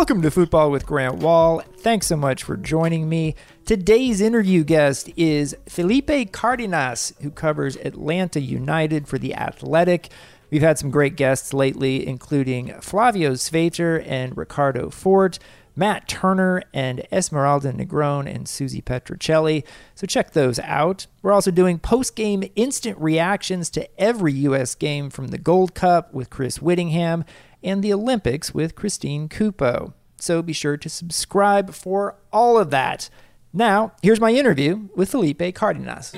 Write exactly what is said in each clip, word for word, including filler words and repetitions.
Welcome to Football with Grant Wall. Thanks so much for joining me. Today's interview guest is Felipe Cardenas, who covers Atlanta United for The Athletic. We've had some great guests lately, including Flavio Sveiter and Ricardo Fort, Matt Turner and Esmeralda Negron and Susie Petrocelli. So check those out. We're also doing post-game instant reactions to every U S game from the Gold Cup with Chris Whittingham and the Olympics with Christine Cupo. So be sure to subscribe for all of that. Now, here's my interview with Felipe Cardenas.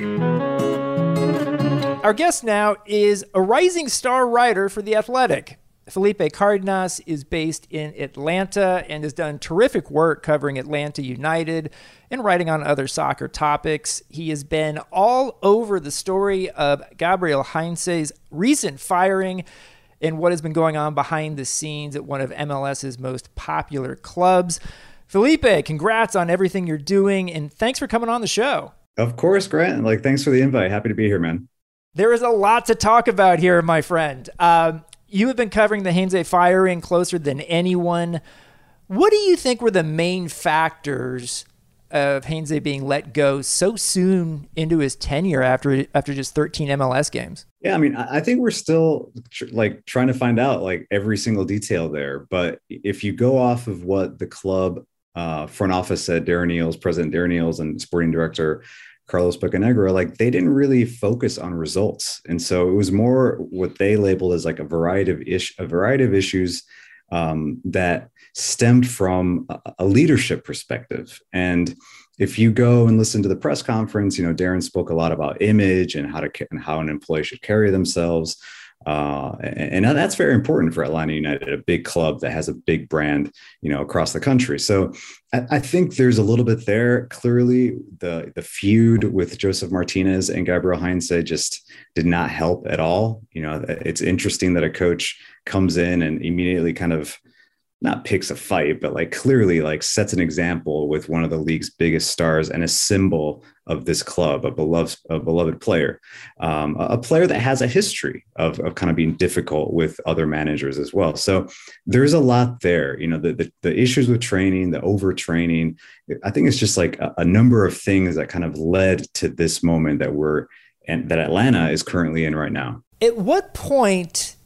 Our guest now is a rising star writer for The Athletic. Felipe Cardenas is based in Atlanta and has done terrific work covering Atlanta United and writing on other soccer topics. He has been all over the story of Gabriel Heinze's recent firing and what has been going on behind the scenes at one of M L S's most popular clubs. Felipe, congrats on everything you're doing, and thanks for coming on the show. Of course, Grant. Like, thanks for the invite. Happy to be here, man. There is a lot to talk about here, my friend. Um, you have been covering the Heinze firing closer than anyone. What do you think were the main factors of Heinze being let go so soon into his tenure after after just thirteen M L S games? Yeah, I mean, I think we're still tr- like trying to find out like every single detail there. But if you go off of what the club uh, front office said, Darren Eales, President Darren Eales, and sporting director Carlos Bocanegra, like they didn't really focus on results. And so it was more what they labeled as like a variety of ish, a variety of issues um, that stemmed from a, a leadership perspective. And if you go and listen to the press conference, you know, Darren spoke a lot about image and how to and how an employee should carry themselves. Uh, and, and that's very important for Atlanta United, a big club that has a big brand, you know, across the country. So I, I think there's a little bit there. Clearly, the the feud with Josef Martinez and Gabriel Heinze just did not help at all. You know, it's interesting that a coach comes in and immediately kind of not picks a fight, but like clearly like sets an example with one of the league's biggest stars and a symbol of this club, a beloved, a beloved player, um, a player that has a history of, of kind of being difficult with other managers as well. So there's a lot there, you know, the, the, the issues with training, the overtraining. I think it's just like a, a number of things that kind of led to this moment that we're, and that Atlanta is currently in right now. At what point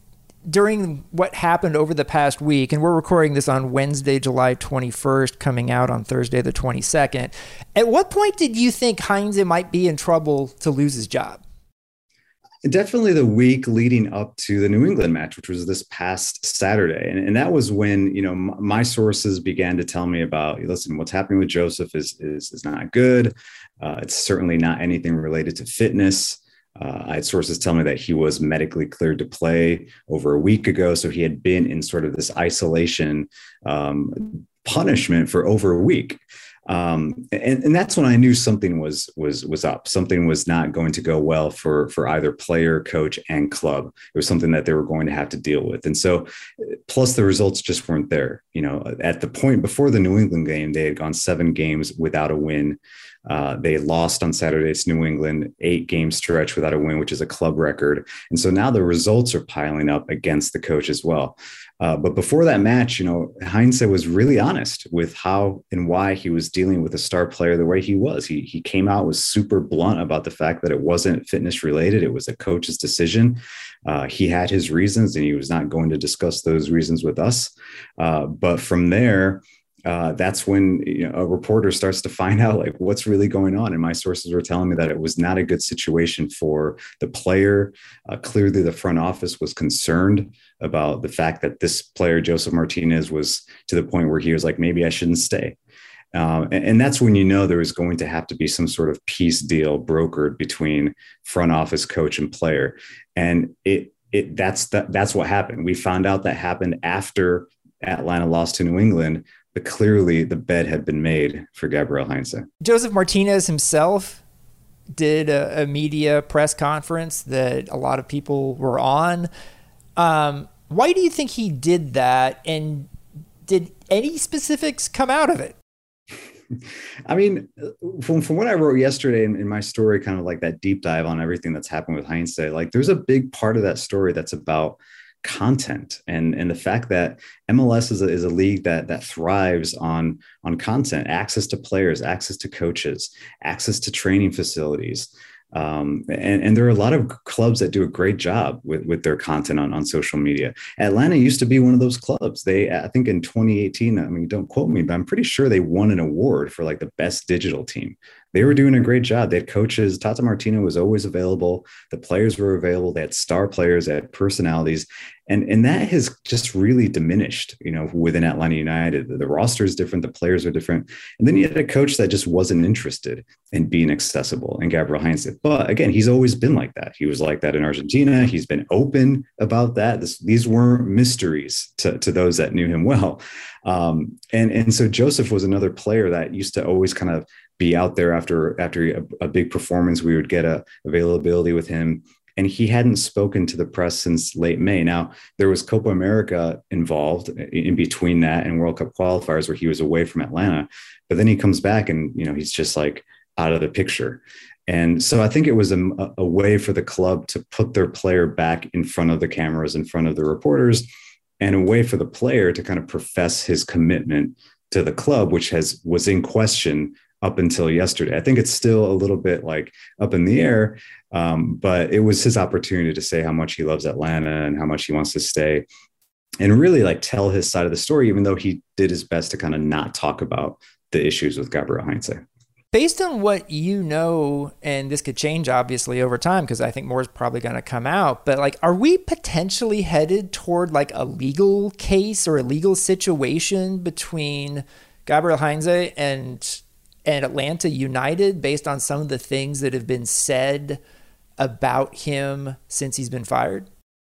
during what happened over the past week, and we're recording this on Wednesday, July twenty-first, coming out on Thursday, the twenty-second, at what point did you think Heinze might be in trouble to lose his job? Definitely the week leading up to the New England match, which was this past Saturday. And, and that was when, you know, m- my sources began to tell me about, listen, what's happening with Josef is, is, is not good. Uh, it's certainly not anything related to fitness. Uh, I had sources tell me that he was medically cleared to play over a week ago. So he had been in sort of this isolation um, punishment for over a week. Um, and, and that's when I knew something was was was up. Something was not going to go well for for either player, coach, and club. It was something that they were going to have to deal with. And so, plus the results just weren't there. You know, at the point before the New England game, they had gone seven games without a win. Uh, they lost on Saturday to New England, eight game stretch without a win, which is a club record. And so now the results are piling up against the coach as well. Uh, but before that match, you know, Heinze was really honest with how and why he was dealing with a star player the way he was. He he came out, was super blunt about the fact that it wasn't fitness related. It was a coach's decision. Uh, he had his reasons and he was not going to discuss those reasons with us. Uh, but from there, Uh, that's when, you know, a reporter starts to find out like what's really going on. And my sources were telling me that it was not a good situation for the player. Uh, clearly, the front office was concerned about the fact that this player, Josef Martinez, was to the point where he was like, maybe I shouldn't stay. Uh, and, and that's when you know there was going to have to be some sort of peace deal brokered between front office, coach, and player. And it it that's that, that's what happened. We found out that happened after Atlanta lost to New England. But clearly the bed had been made for Gabriel Heinze. Josef Martinez himself did a, a media press conference that a lot of people were on. Um, why do you think he did that? And did any specifics come out of it? I mean, from, from what I wrote yesterday in, in my story, kind of like that deep dive on everything that's happened with Heinze, like there's a big part of that story that's about content and and the fact that M L S is a, is a league that that thrives on on content, access to players, access to coaches, access to training facilities. Um, and, and there are a lot of clubs that do a great job with, with their content on, on social media. Atlanta used to be one of those clubs. They, I think in twenty eighteen, I mean, don't quote me, but I'm pretty sure they won an award for like the best digital team. They were doing a great job. They had coaches. Tata Martino was always available. The players were available. They had star players, they had personalities. And, and that has just really diminished, you know, within Atlanta United. The, the roster is different. The players are different. And then you had a coach that just wasn't interested in being accessible, and Gabriel Heinze. But again, he's always been like that. He was like that in Argentina. He's been open about that. This, these weren't mysteries to, to those that knew him well. Um, and, and so Josef was another player that used to always kind of be out there after after a, a big performance. We would get a availability with him, and he hadn't spoken to the press since late May. Now, there was Copa America involved in between that and World Cup qualifiers where he was away from Atlanta, but then he comes back and, you know, he's just like out of the picture. And so I think it was a, a way for the club to put their player back in front of the cameras, in front of the reporters, and a way for the player to kind of profess his commitment to the club, which has was in question up until yesterday. I think it's still a little bit like up in the air, um, but it was his opportunity to say how much he loves Atlanta and how much he wants to stay, and really like tell his side of the story, even though he did his best to kind of not talk about the issues with Gabriel Heinze. Based on what you know, and this could change obviously over time because I think more is probably going to come out, but like, are we potentially headed toward like a legal case or a legal situation between Gabriel Heinze and and Atlanta United based on some of the things that have been said about him since he's been fired?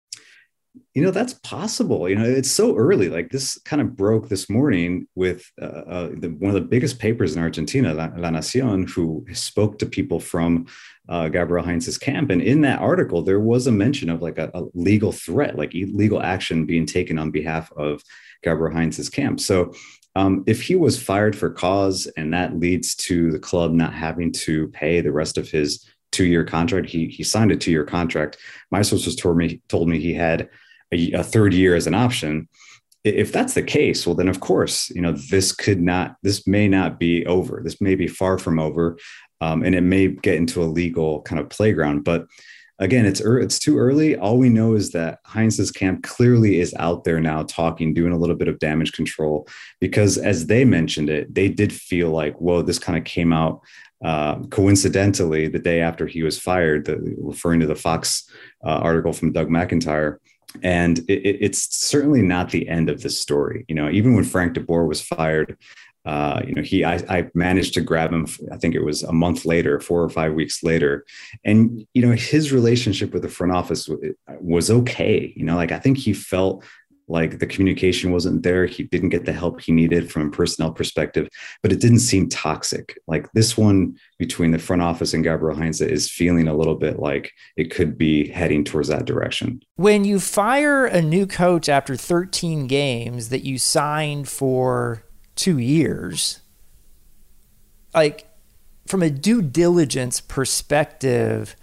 You know, that's possible. You know, it's so early. Like this kind of broke this morning with uh, uh, the, one of the biggest papers in Argentina, La, La Nación, who spoke to people from uh, Gabriel Heinze's camp. And in that article, there was a mention of like a, a legal threat, like legal action being taken on behalf of Gabriel Heinze's camp. So Um, if he was fired for cause and that leads to the club not having to pay the rest of his two-year contract, he he signed a two-year contract. My sources told me told me he had a, a third year as an option. If that's the case, well, then of course, you know, this could not, this may not be over. This may be far from over, um, and it may get into a legal kind of playground. But again, it's it's too early. All we know is that Heinze's camp clearly is out there now talking, doing a little bit of damage control, because as they mentioned it, they did feel like, whoa, this kind of came out uh, coincidentally the day after he was fired, the, referring to the Fox uh, article from Doug McIntyre. And it, it's certainly not the end of the story. You know, even when Frank de Boer was fired, Uh, you know, he, I, I managed to grab him, I think it was a month later, four or five weeks later. And, you know, his relationship with the front office was okay. You know, like, I think he felt like the communication wasn't there. He didn't get the help he needed from a personnel perspective, but it didn't seem toxic. Like this one between the front office and Gabriel Heinze is feeling a little bit like it could be heading towards that direction. When you fire a new coach after thirteen games that you signed for two years, like from a due diligence perspective,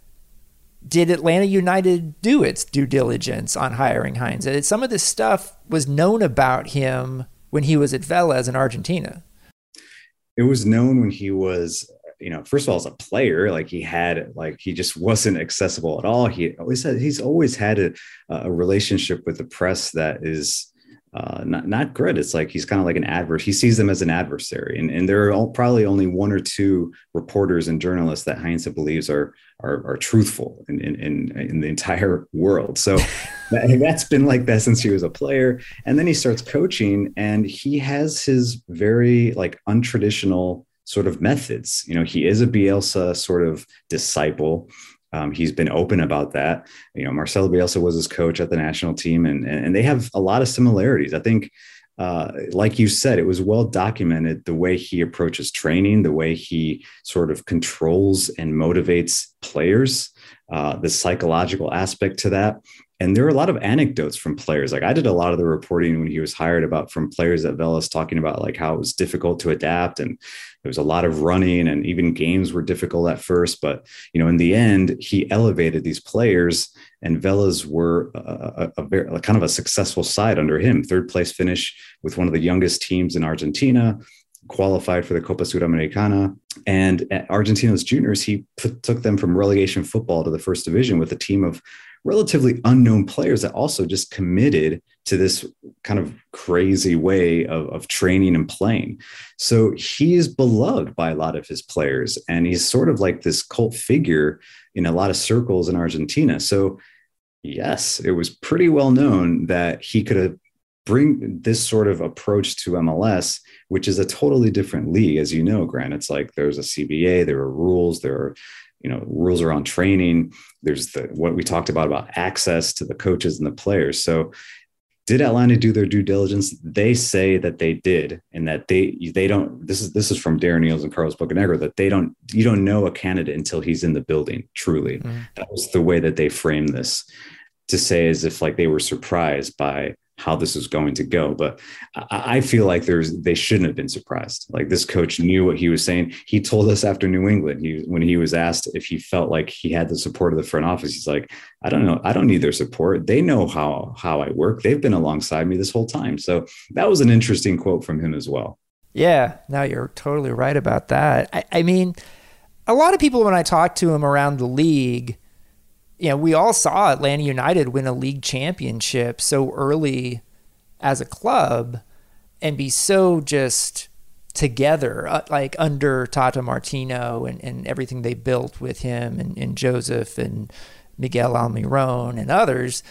did Atlanta United do its due diligence on hiring Heinze? Some of this stuff was known about him when he was at Vélez in Argentina. It was known when he was, you know, first of all, as a player, like he had, like he just wasn't accessible at all. He always had, he's always had a, a relationship with the press that is uh, not, not good. It's like, he's kind of like an adverse. He sees them as an adversary. And, and there are all, probably only one or two reporters and journalists that Heinze believes are, are, are truthful in, in, in, in the entire world. So that, that's been like that since he was a player. And then he starts coaching and he has his very like untraditional sort of methods. You know, he is a Bielsa sort of disciple. Um, he's been open about that. You know, Marcelo Bielsa was his coach at the national team, and, and they have a lot of similarities. I think, uh, like you said, it was well documented the way he approaches training, the way he sort of controls and motivates players, uh, the psychological aspect to that. And there are a lot of anecdotes from players. Like I did a lot of the reporting when he was hired about from players at Vélez talking about like how it was difficult to adapt and there was a lot of running and even games were difficult at first. But, you know, in the end, he elevated these players and Vélez were a, a, a very a kind of a successful side under him. Third place finish with one of the youngest teams in Argentina, qualified for the Copa Sudamericana. And at Argentinos Juniors, he put, took them from relegation football to the first division with a team of relatively unknown players that also just committed to this kind of crazy way of, of training and playing. So he is beloved by a lot of his players, and he's sort of like this cult figure in a lot of circles in Argentina. So yes, it was pretty well known that he could have bring this sort of approach to M L S, which is a totally different league. As you know, Grant, it's like there's a C B A, there are rules, there are, you know, rules around training. There's the, what we talked about, about access to the coaches and the players. So did Atlanta do their due diligence? They say that they did, and that they, they don't, this is, this is from Darren Eales and Carlos Bocanegra, that they don't, you don't know a candidate until he's in the building. Truly. Mm. That was the way that they framed this, to say as if like they were surprised by how this is going to go. But I feel like there's, they shouldn't have been surprised. Like this coach knew what he was saying. He told us after New England, he, when he was asked if he felt like he had the support of the front office, he's like, I don't know. I don't need their support. They know how, how I work. They've been alongside me this whole time. So that was an interesting quote from him as well. Yeah, no, you're totally right about that. I, I mean, a lot of people, when I talk to him around the league, you know, we all saw Atlanta United win a league championship so early as a club and be so just together, uh, like under Tata Martino and, and everything they built with him and, and Joseph and Miguel Almiron and others.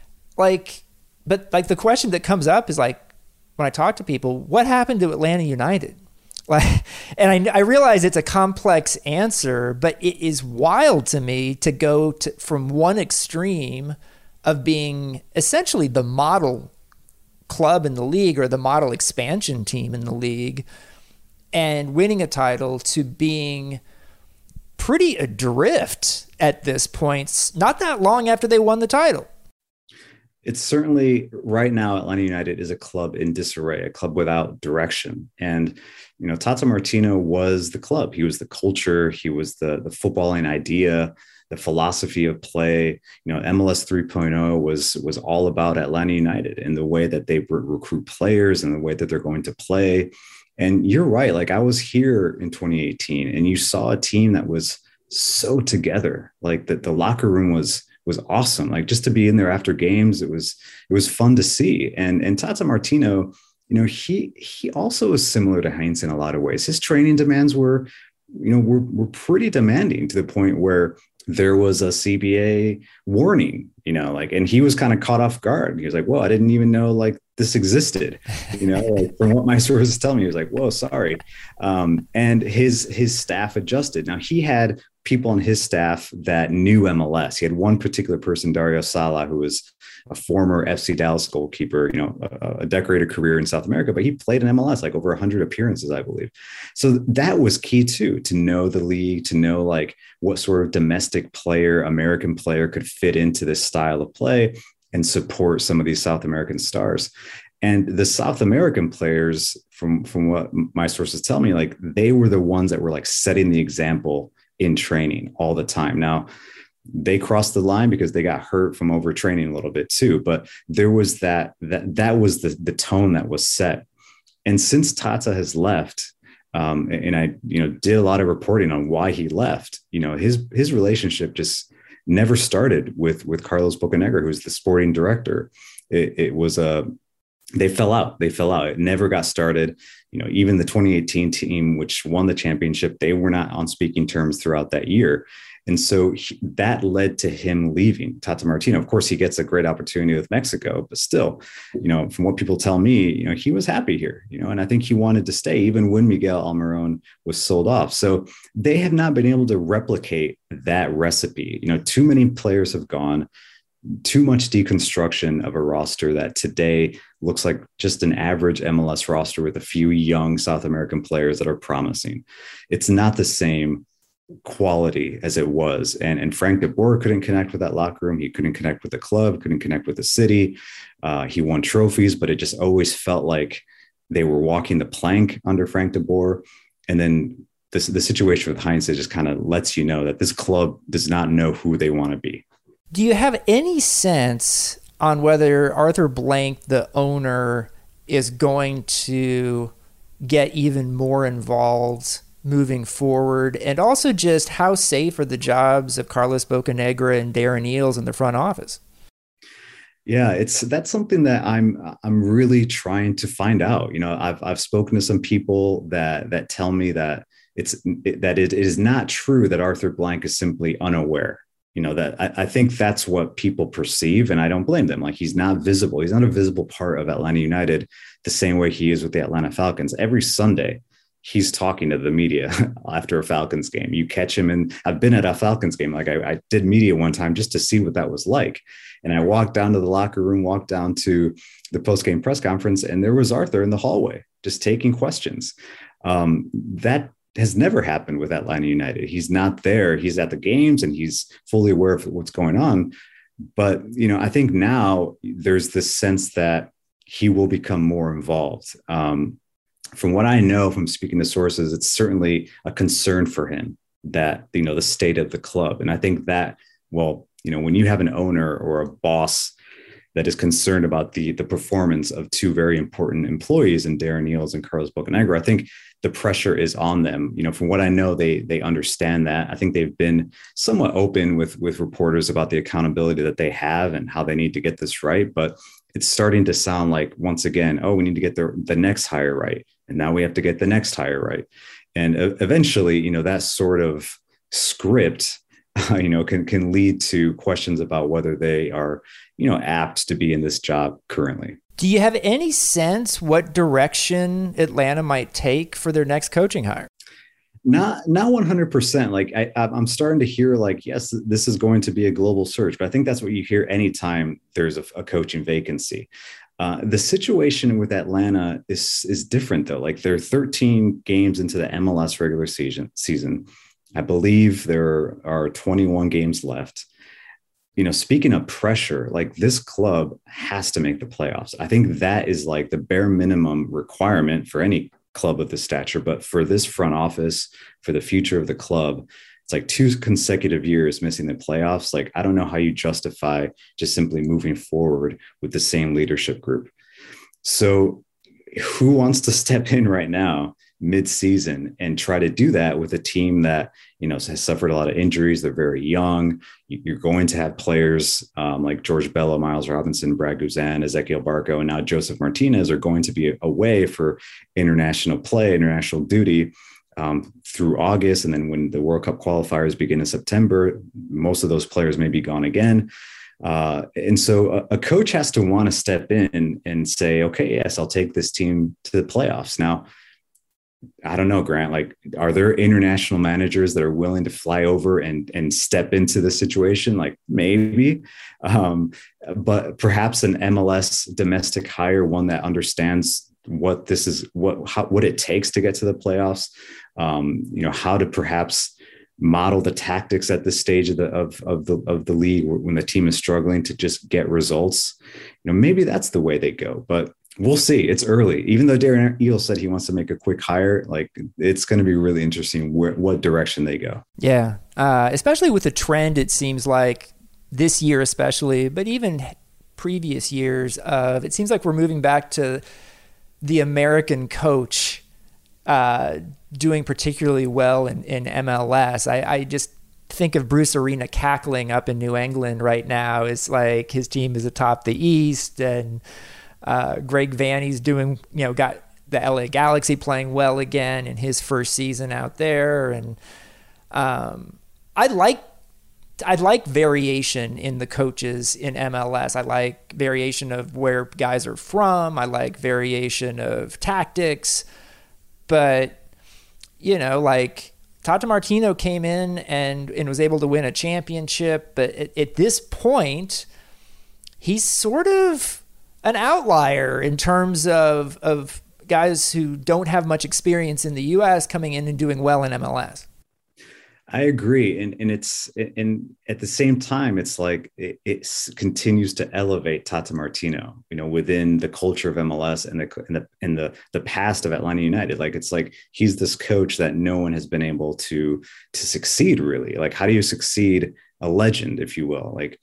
Like, but like the question that comes up is like, when I talk to people, what happened to Atlanta United? Like, and I, I realize it's a complex answer, but it is wild to me to go to, from one extreme of being essentially the model club in the league or the model expansion team in the league and winning a title to being pretty adrift at this point, not that long after they won the title. It's certainly right now, Atlanta United is a club in disarray, a club without direction. And, you know, Tata Martino was the club. He was the culture. He was the, the footballing idea, the philosophy of play. You know, M L S three point oh was, was all about Atlanta United and the way that they re- recruit players and the way that they're going to play. And you're right. Like I was here in twenty eighteen and you saw a team that was so together, like that the locker room was was awesome. Like just to be in there after games, it was, it was fun to see. And, and Tata Martino, you know, he, he also is similar to Heinz in a lot of ways. His training demands were, you know, were, were pretty demanding to the point where there was a C B A warning, you know, like, and he was kind of caught off guard. He was like, whoa, I didn't even know like this existed, you know, like from what my sources tell me, he was like, whoa, sorry. Um, and his, his staff adjusted. Now he had people on his staff that knew M L S. He had one particular person, Dario Sala, who was a former F C Dallas goalkeeper, you know, a, a decorated career in South America, but he played in M L S, like over a hundred appearances, I believe. So that was key too, to know the league, to know like what sort of domestic player, American player could fit into this style of play and support some of these South American stars. And the South American players, from, from what my sources tell me, like they were the ones that were like setting the example in training all the time. Now, they crossed the line because they got hurt from overtraining a little bit too, but there was that, that, that was the, the tone that was set. And since Tata has left, um, and I, you know, did a lot of reporting on why he left, you know, his, his relationship just never started with, with Carlos Bocanegra, who's the sporting director. It, it was a, they fell out, they fell out. It never got started. You know, even the twenty eighteen team, which won the championship, they were not on speaking terms throughout that year. And so he, that led to him leaving. Tata Martino, of course, he gets a great opportunity with Mexico, but still, you know, from what people tell me, you know, he was happy here, you know, and I think he wanted to stay even when Miguel Almiron was sold off. So they have not been able to replicate that recipe. You know, too many players have gone, too much deconstruction of a roster that today looks like just an average M L S roster with a few young South American players that are promising. It's not the same quality as it was. And, and Frank de Boer couldn't connect with that locker room. He couldn't connect with the club, couldn't connect with the city. Uh, he won trophies, but it just always felt like they were walking the plank under Frank de Boer. And then this, the situation with Heinze just kind of lets you know that this club does not know who they want to be. Do you have any sense on whether Arthur Blank, the owner, is going to get even more involved moving forward? And also just how safe are the jobs of Carlos Bocanegra and Darren Eales in the front office? Yeah, it's that's something that I'm I'm really trying to find out. You know, I've I've spoken to some people that that tell me that it's that it is not true that Arthur Blank is simply unaware. You know, that I, I think that's what people perceive, and I don't blame them. Like, he's not visible. He's not a visible part of Atlanta United the same way he is with the Atlanta Falcons. Every Sunday, he's talking to the media after a Falcons game. You catch him, and I've been at a Falcons game. Like I, I did media one time just to see what that was like. And I walked down to the locker room, walked down to the post-game press conference, and there was Arthur in the hallway just taking questions. Um, that has never happened with Atlanta United. He's not there. He's at the games and he's fully aware of what's going on. But, you know, I think now there's this sense that he will become more involved. Um, from what I know from speaking to sources, it's certainly a concern for him that, you know, the state of the club. And I think that, well, you know, when you have an owner or a boss that is concerned about the, the performance of two very important employees in Darren Eales and Carlos Bocanegra, I think the pressure is on them. You know, from what I know, they they understand that. I think they've been somewhat open with, with reporters about the accountability that they have and how they need to get this right. But it's starting to sound like, once again, oh, we need to get the, the next hire right. And now we have to get the next hire right. And uh, eventually, you know, that sort of script Uh, you know, can can lead to questions about whether they are, you know, apt to be in this job currently. Do you have any sense what direction Atlanta might take for their next coaching hire? Not not one hundred percent. Like I, I'm starting to hear like, yes, this is going to be a global search, but I think that's what you hear anytime there's a, a coaching vacancy. Uh, the situation with Atlanta is is different though. Like they're thirteen games into the M L S regular season season. I believe there are twenty-one games left. You know, speaking of pressure, like this club has to make the playoffs. I think that is like the bare minimum requirement for any club of this stature. But for this front office, for the future of the club, it's like two consecutive years missing the playoffs. Like, I don't know how you justify just simply moving forward with the same leadership group. So who wants to step in right now mid-season and try to do that with a team that, you know, has suffered a lot of injuries? They're very young. You're going to have players um, like George Bello, Miles Robinson, Brad Guzan, Ezequiel Barco, and now Joseph Martinez are going to be away for international play, international duty um, through August. And then when the World Cup qualifiers begin in September, most of those players may be gone again. Uh, and so a, a coach has to want to step in and say, okay, yes, I'll take this team to the playoffs. Now, I don't know, Grant, like, are there international managers that are willing to fly over and, and step into the situation? Like maybe, um, but perhaps an M L S domestic hire, one that understands what this is, what, how, what it takes to get to the playoffs, um, you know, how to perhaps model the tactics at this stage of the, of, of the, of the league when the team is struggling to just get results. You know, maybe that's the way they go, but we'll see. It's early. Even though Darren Eales said he wants to make a quick hire, like it's going to be really interesting where, what direction they go. Yeah, uh, especially with the trend, it seems like this year especially, but even previous years, of it seems like we're moving back to the American coach uh, doing particularly well in, in M L S. I, I just think of Bruce Arena cackling up in New England right now. It's like his team is atop the East, and Uh, Greg Vanney's doing, you know, got the L A Galaxy playing well again in his first season out there. And um, I like, I like variation in the coaches in M L S. I like variation of where guys are from. I like variation of tactics. But, you know, like Tata Martino came in and, and was able to win a championship. But at, at this point, he's sort of an outlier in terms of of guys who don't have much experience in the U S coming in and doing well in M L S. I agree. And, and it's, and at the same time, it's like, it, it continues to elevate Tata Martino, you know, within the culture of M L S and the, and the, and the, the past of Atlanta United. Like, it's like, he's this coach that no one has been able to, to succeed really. Like, how do you succeed a legend, if you will? Like,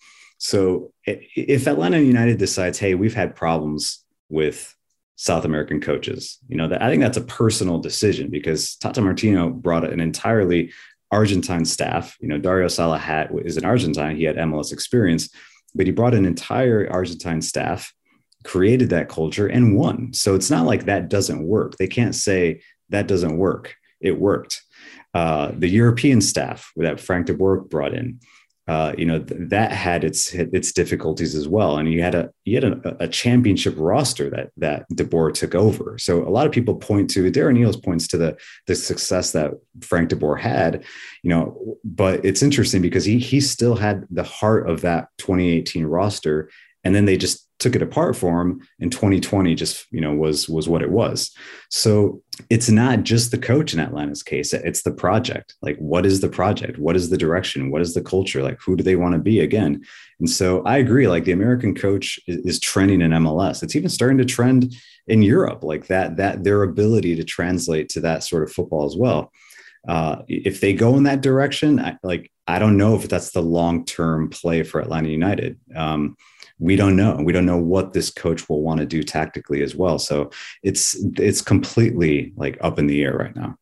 so if Atlanta United decides, hey, we've had problems with South American coaches, you know, that I think that's a personal decision, because Tata Martino brought an entirely Argentine staff. You know, Dario Salahat is an Argentine. He had M L S experience, but he brought an entire Argentine staff, created that culture, and won. So it's not like that doesn't work. They can't say that doesn't work. It worked. Uh, the European staff that Frank de Boer brought in, Uh, you know, th- that had its its difficulties as well, and you had a you had a, a championship roster that that De Boer took over. So a lot of people point to Darren Eales points to the the success that Frank de Boer had, you know, but it's interesting because he he still had the heart of that twenty eighteen roster, and then they just took it apart for him in twenty twenty. Just, you know, was was what it was. So it's not just the coach in Atlanta's case, it's the project. Like, what is the project? What is the direction? What is the culture? Like, who do they want to be again? And so I agree, like, the American coach is, is trending in M L S. It's even starting to trend in Europe, like that, that their ability to translate to that sort of football as well. Uh, if they go in that direction, I, like, I don't know if that's the long-term play for Atlanta United. Um, we don't know. We don't know what this coach will want to do tactically as well. So it's, it's completely like up in the air right now.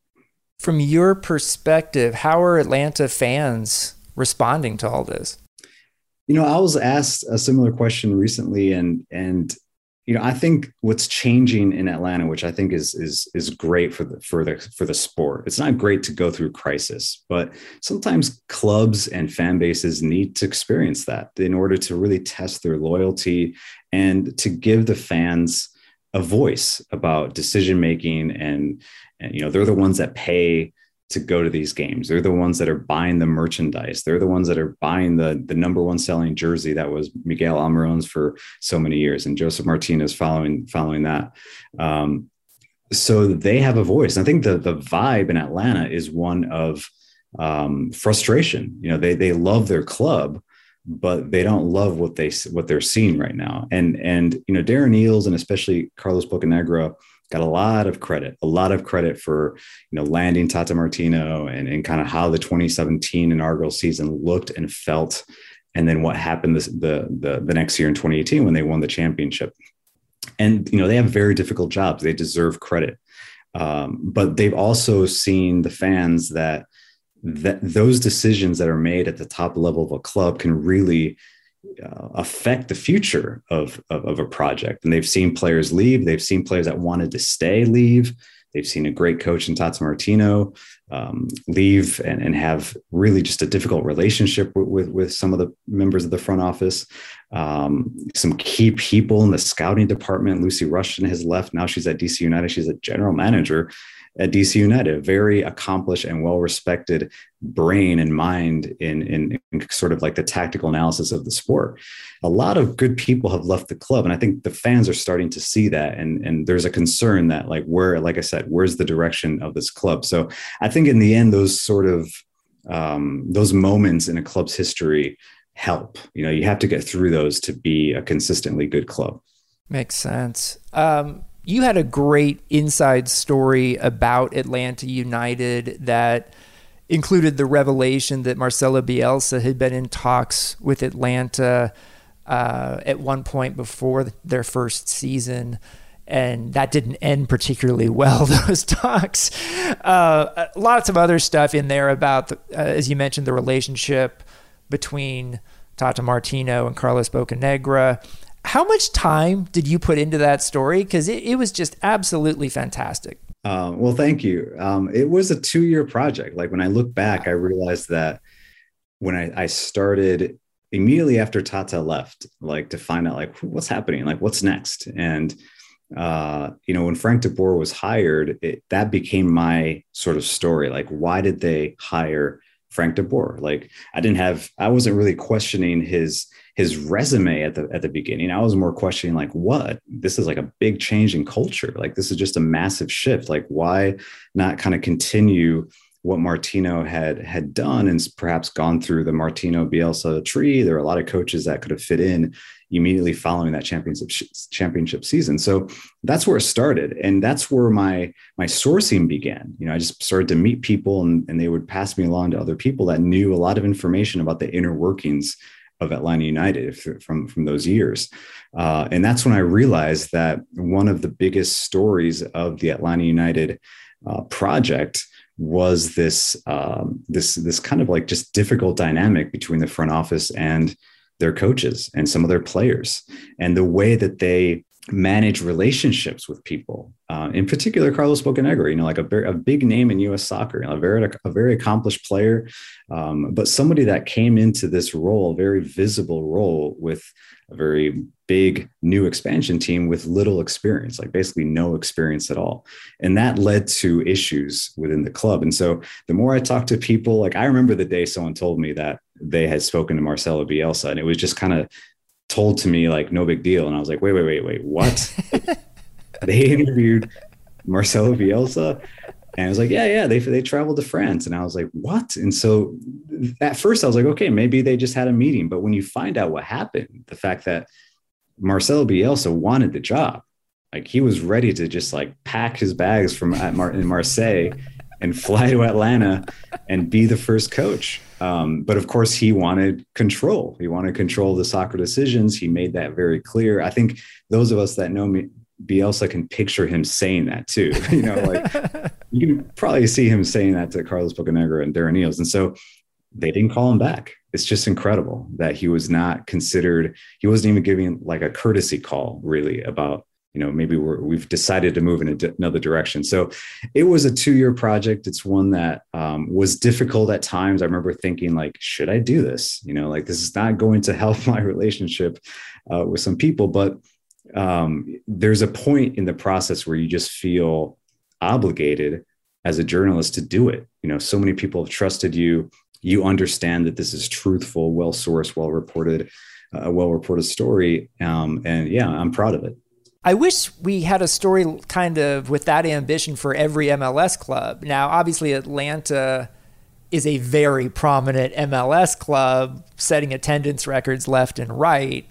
From your perspective, how are Atlanta fans responding to all this? You know, I was asked a similar question recently, and, and, you know, I think what's changing in Atlanta, which I think is is is great for the for the for the sport. It's not great to go through crisis, but sometimes clubs and fan bases need to experience that in order to really test their loyalty and to give the fans a voice about decision making. And, and you know, they're the ones that pay to go to these games. They're the ones that are buying the merchandise. They're the ones that are buying the, the number one selling jersey that was Miguel Almiron's for so many years, and Joseph Martinez following following that. Um, so they have a voice. And I think the the vibe in Atlanta is one of um, frustration. You know, they they love their club, but they don't love what they what they're seeing right now. And and you know, Darren Eales and especially Carlos Bocanegra got a lot of credit, a lot of credit for, you know, landing Tata Martino and, and kind of how the twenty seventeen inaugural season looked and felt. And then what happened this, the, the, the next year in twenty eighteen when they won the championship. And, you know, they have very difficult jobs. They deserve credit. Um, but they've also seen the fans that, that those decisions that are made at the top level of a club can really Uh, affect the future of, of of a project. And they've seen players leave. They've seen players that wanted to stay leave. They've seen a great coach in Tata Martino um, leave and, and have really just a difficult relationship with, with, with some of the members of the front office. Um, some key people in the scouting department. Lucy Rushton has left. Now she's at D C United. She's a general manager at D C United, a very accomplished and well-respected brain and mind in, in, in sort of like the tactical analysis of the sport. A lot of good people have left the club. And I think the fans are starting to see that. And, and there's a concern that, like, where, like I said, where's the direction of this club? So I think in the end, those sort of um, those moments in a club's history help. You know, you have to get through those to be a consistently good club. Makes sense. Um, You had a great inside story about Atlanta United that included the revelation that Marcelo Bielsa had been in talks with Atlanta uh, at one point before their first season, and that didn't end particularly well, those talks. Uh, lots of other stuff in there about, the, uh, as you mentioned, the relationship between Tata Martino and Carlos Bocanegra. How much time did you put into that story? Because it, it was just absolutely fantastic. Uh, well, thank you. Um, it was a two-year project. Like, when I look back, I realized that when I, I started immediately after Tata left, like, to find out, like, what's happening, like, what's next. And, uh, you know, when Frank de Boer was hired, it, that became my sort of story. Like, why did they hire Frank de Boer? Like, I didn't have, I wasn't really questioning his his resume at the at the beginning. I was more questioning, like, what? This is like a big change in culture. Like, this is just a massive shift. Like, why not kind of continue what Martino had had done and perhaps gone through the Martino Bielsa tree. There were a lot of coaches that could have fit in immediately following that championship championship season. So that's where it started. And that's where my my sourcing began. You know, I just started to meet people and, and they would pass me along to other people that knew a lot of information about the inner workings of Atlanta United from, from those years. Uh, and that's when I realized that one of the biggest stories of the Atlanta United uh, project was this, um, this, this kind of like just difficult dynamic between the front office and their coaches and some of their players, and the way that they manage relationships with people, uh, in particular, Carlos Bocanegra, you know, like a, a big name in U S soccer, you know, a very, a very accomplished player, um, but somebody that came into this role, very visible role with a very big new expansion team with little experience, like basically no experience at all. And that led to issues within the club. And so the more I talked to people, like I remember the day someone told me that they had spoken to Marcelo Bielsa, and it was just kind of told to me like no big deal. And I was like, wait, wait, wait, wait, what? They interviewed Marcelo Bielsa? And I was like, yeah, yeah, they they traveled to France. And I was like, what? And so at first I was like, okay, maybe they just had a meeting. But when you find out what happened, the fact that Marcelo Bielsa wanted the job, like he was ready to just like pack his bags from at Mar- in Marseille and fly to Atlanta and be the first coach. Um, but of course, he wanted control. He wanted control of the soccer decisions. He made that very clear. I think those of us that know me, Bielsa can picture him saying that too. You know, like you can probably see him saying that to Carlos Bocanegra and Darren Eales. And so they didn't call him back. It's just incredible that he was not considered. He wasn't even giving like a courtesy call really about, you know, maybe we're, we've decided to move in a di- another direction. So it was a two-year project. It's one that um, was difficult at times. I remember thinking like, should I do this? You know, like this is not going to help my relationship uh, with some people, but um, there's a point in the process where you just feel obligated as a journalist to do it. You know, so many people have trusted you. You understand that this is truthful, well-sourced, well-reported, a uh, well-reported story. Um, and yeah, I'm proud of it. I wish we had a story kind of with that ambition for every M L S club. Now, obviously, Atlanta is a very prominent M L S club, setting attendance records left and right.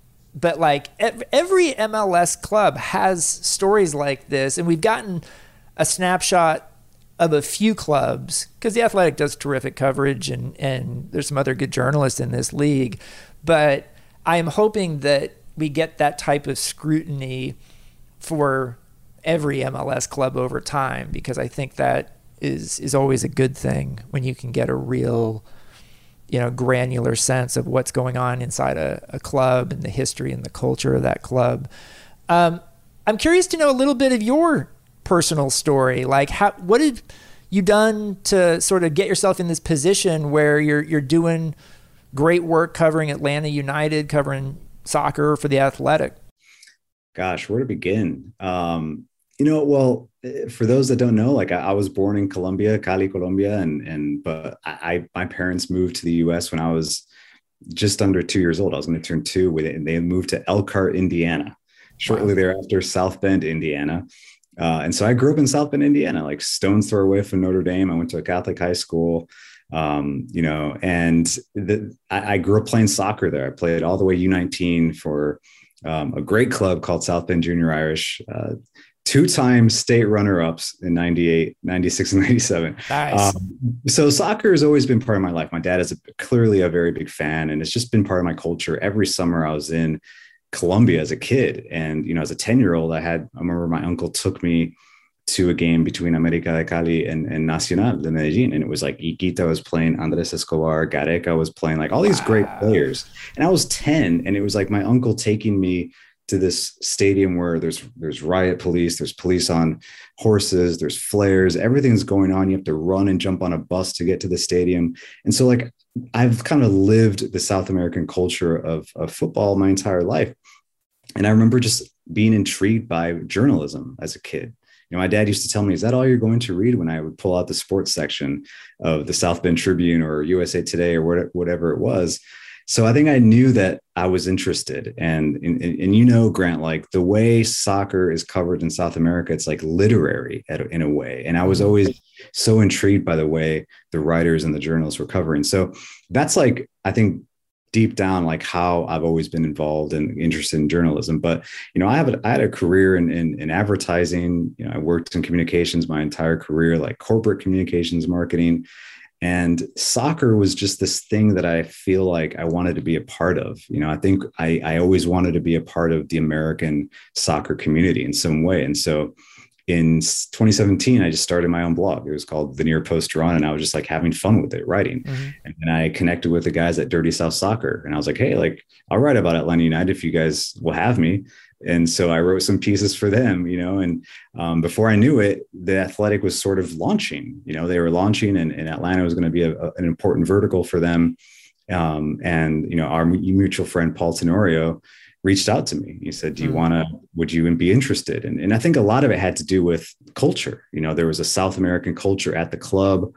But like every M L S club has stories like this, and we've gotten a snapshot of a few clubs because the Athletic does terrific coverage, and and there's some other good journalists in this league. But I am hoping that we get that type of scrutiny for every M L S club over time, because I think that is is always a good thing when you can get a real, you know, granular sense of what's going on inside a, a club and the history and the culture of that club. Um, I'm curious to know a little bit of your personal story. Like, how, what have you done to sort of get yourself in this position where you're you're doing great work covering Atlanta United, covering soccer for the Athletic? Gosh, where to begin? Um, you know, well, for those that don't know, like I, I was born in Colombia, Cali, Colombia, and and but I my parents moved to the U S when I was just under two years old. I was going to turn two with it, and they moved to Elkhart, Indiana. Shortly wow. thereafter, South Bend, Indiana. Uh, and so I grew up in South Bend, Indiana, like stone's throw away from Notre Dame. I went to a Catholic high school. Um, you know, and the, I, I grew up playing soccer there. I played all the way U nineteen for um, a great club called South Bend Junior Irish, uh, two-time state runner-ups in ninety-eight, ninety-six, and ninety-seven. Nice. Um, so soccer has always been part of my life. My dad is a, clearly a very big fan, and it's just been part of my culture. Every summer I was in Colombia as a kid. And, you know, as a ten-year-old, I had, I remember my uncle took me to a game between América de Cali and, and Nacional de Medellín. And it was like Iquita was playing, Andres Escobar, Gareca was playing, like all these wow. great players. And I was ten, and it was like my uncle taking me to this stadium where there's there's riot police, there's police on horses, there's flares, everything's going on. You have to run and jump on a bus to get to the stadium. And so like I've kind of lived the South American culture of, of football my entire life. And I remember just being intrigued by journalism as a kid. You know, my dad used to tell me, is that all you're going to read? When I would pull out the sports section of the South Bend Tribune or U S A Today or whatever it was. So I think I knew that I was interested. And, and, and you know, Grant, like the way soccer is covered in South America, it's like literary in a way. And I was always so intrigued by the way the writers and the journalists were covering. So that's like, I think, deep down, like how I've always been involved and interested in journalism. But, you know, I have a, I had a career in, in, in advertising. You know, I worked in communications my entire career, like corporate communications, marketing. And soccer was just this thing that I feel like I wanted to be a part of. You know, I think I, I always wanted to be a part of the American soccer community in some way. And so in twenty seventeen, I just started my own blog. It was called The Near Post Run, and I was just like having fun with it, writing. Mm-hmm. And then I connected with the guys at Dirty South Soccer, and I was like, hey, like I'll write about Atlanta United if you guys will have me. And so I wrote some pieces for them, you know, and um, before I knew it, the Athletic was sort of launching, you know, they were launching and, and Atlanta was going to be a, a, an important vertical for them. Um, and, you know, our mutual friend, Paul Tenorio, reached out to me. He said, do you mm-hmm. want to, would you be interested? And, and I think a lot of it had to do with culture. You know, there was a South American culture at the club.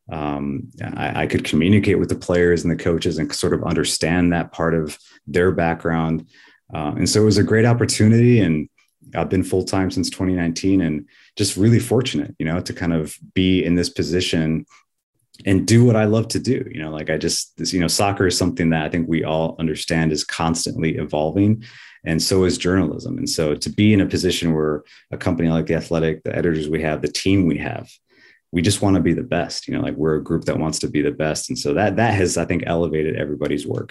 Um, I, I could communicate with the players and the coaches and sort of understand that part of their background. Uh, and so it was a great opportunity, and I've been full-time since twenty nineteen and just really fortunate, you know, to kind of be in this position and do what I love to do. You know, like I just, this, you know, soccer is something that I think we all understand is constantly evolving, and so is journalism. And so to be in a position where a company like The Athletic, the editors we have, the team we have, we just want to be the best, you know, like we're a group that wants to be the best. And so that, that has, I think, elevated everybody's work.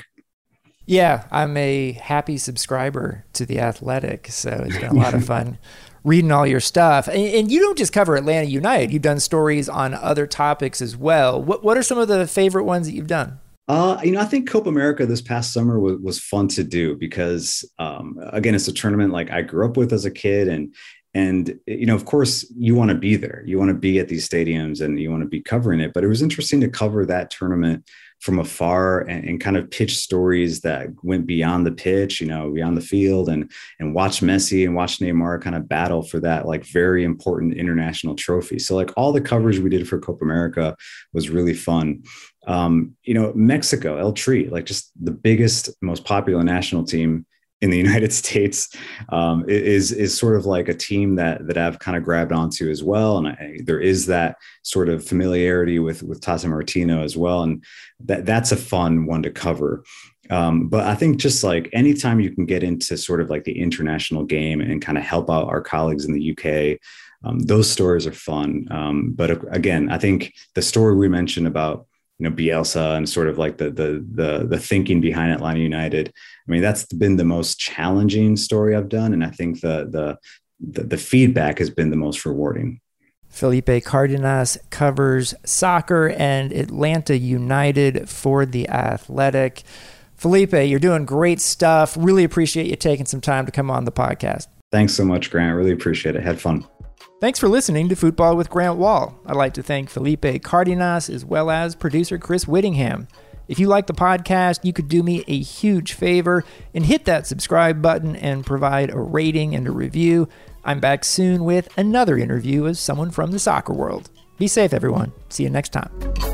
Yeah, I'm a happy subscriber to The Athletic, so it's been a lot of fun reading all your stuff. And, and you don't just cover Atlanta United. You've done stories on other topics as well. What What are some of the favorite ones that you've done? Uh, you know, I think Copa America this past summer was, was fun to do because, um, again, it's a tournament like I grew up with as a kid. And, and you know, of course, you want to be there. You want to be at these stadiums and you want to be covering it. But it was interesting to cover that tournament from afar and, and kind of pitch stories that went beyond the pitch, you know, beyond the field, and and watch Messi and watch Neymar kind of battle for that like very important international trophy. So like all the coverage we did for Copa America was really fun. Um, you know, Mexico, El Tri, like just the biggest, most popular national team in the United States, um, is is sort of like a team that that I've kind of grabbed onto as well, and I, there is that sort of familiarity with with Tata Martino as well, and that that's a fun one to cover. Um, but I think just like anytime you can get into sort of like the international game and kind of help out our colleagues in the U K, um, those stories are fun. Um, but again, I think the story we mentioned about, you know, Bielsa and sort of like the, the, the, the thinking behind Atlanta United, I mean, that's been the most challenging story I've done. And I think the, the, the, the feedback has been the most rewarding. Felipe Cardenas covers soccer and Atlanta United for The Athletic. Felipe, you're doing great stuff. Really appreciate you taking some time to come on the podcast. Thanks so much, Grant. Really appreciate it. Had fun. Thanks for listening to Football with Grant Wahl. I'd like to thank Felipe Cardenas as well as producer Chris Whittingham. If you like the podcast, you could do me a huge favor and hit that subscribe button and provide a rating and a review. I'm back soon with another interview with someone from the soccer world. Be safe, everyone. See you next time.